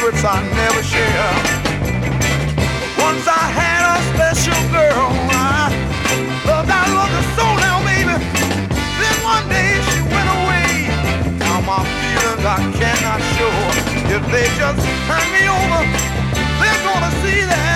secrets I never share. Once I had a special girl, I loved her so now, baby. Then one day she went away. Now my feelings I cannot show. If they just turn me over, they're gonna see that